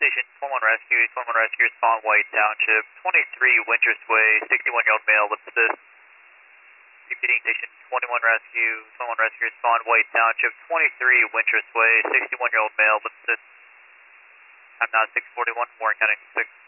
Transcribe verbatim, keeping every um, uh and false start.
Station, twenty-one Rescue, twenty-one Rescue, respond White Township, twenty-three Winters Way, sixty-one-year-old male with assist. Repeating Station, twenty-one Rescue, twenty-one Rescue, respond White Township, twenty-three Winters Way, sixty-one-year-old male with assist. I'm now six forty-one, Warren County six.